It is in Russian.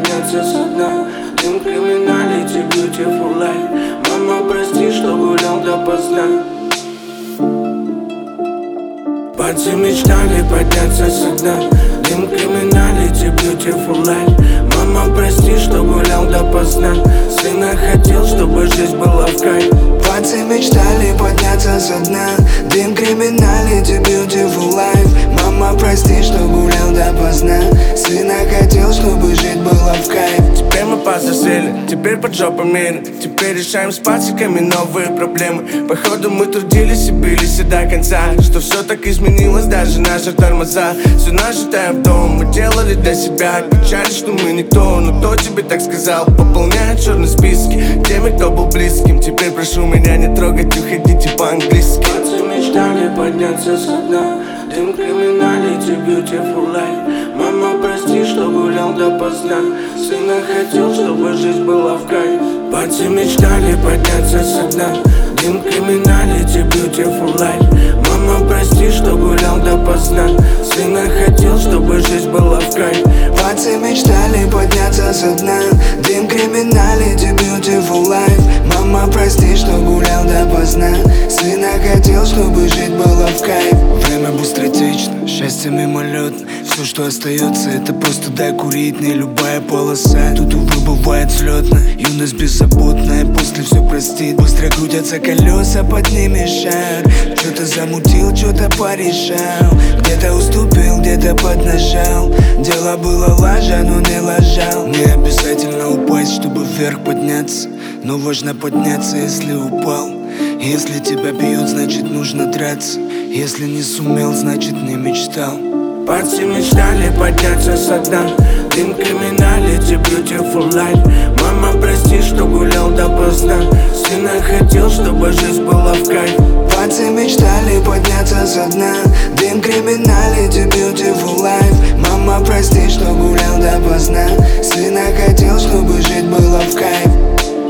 подняться со дна. Дым криминалити, beautiful life. Мама, прости, что гулял допоздна. Пальцы мечтали подняться со дна. Дым криминалити, beautiful life. Мама, прости, что гулял допоздна. Сына хотел, чтобы жизнь была в кайф. Пальцы мечтали подняться со дна. Дым криминалити, beautiful life. Мама, прости, что гулял допоздна. Сына хотел, чтобы жить было в кайф. Теперь мы повзрослели, теперь под жопой меры. Теперь решаем с пальчиками новые проблемы. Походу мы трудились и бились и до конца. Что все так изменилось, даже наши тормоза. Все нажитое в дом мы делали для себя. Печаль, что мы никто, но кто тебе так сказал? Пополняют черные списки теми, кто был близким. Теперь прошу меня не трогать, уходите по-английски. Пальцы мечтали подняться со дна. Дым криминалити, beautiful life. Мама, прости, что гулял допоздна. Сына хотел, чтобы жизнь была в кайф. Пальцы мечтали подняться со дна. Дым криминалити, beautiful life. Мама, прости, что гулял допоздна. Сына хотел, чтобы жизнь была в кайф. Пальцы мечтали подняться со дна. Дым криминалити, beautiful life. Мама, прости, что гулял допоздна. Сына хотел, чтобы жить было в кайф. Время быстротечно, счастье мимолетно. Все, что остается, это просто дай курить. Не любая полоса, тут, увы, бывает взлетно. Юность беззаботная, после все простит. Быстро крутятся колеса, под ними шар. Что-то замутил, что-то порешал. Где-то уступил, где-то поднажал. Дело было лажа, но не лажал. Не обязательно упасть, чтобы вверх подняться. Но важно подняться, если упал. Если тебя бьют, значит нужно драться. Если не сумел, значит не мечтал. Пальцы мечтали подняться со дна. Дым криминалити, beautiful life. Мама, прости, что гулял допоздна. Сына хотел, чтобы жизнь была в кайф. Пальцы мечтали подняться со дна. Дым криминалити, beautiful life. Мама, прости, что гулял допоздна. Сына хотел, чтобы жить было в кайф.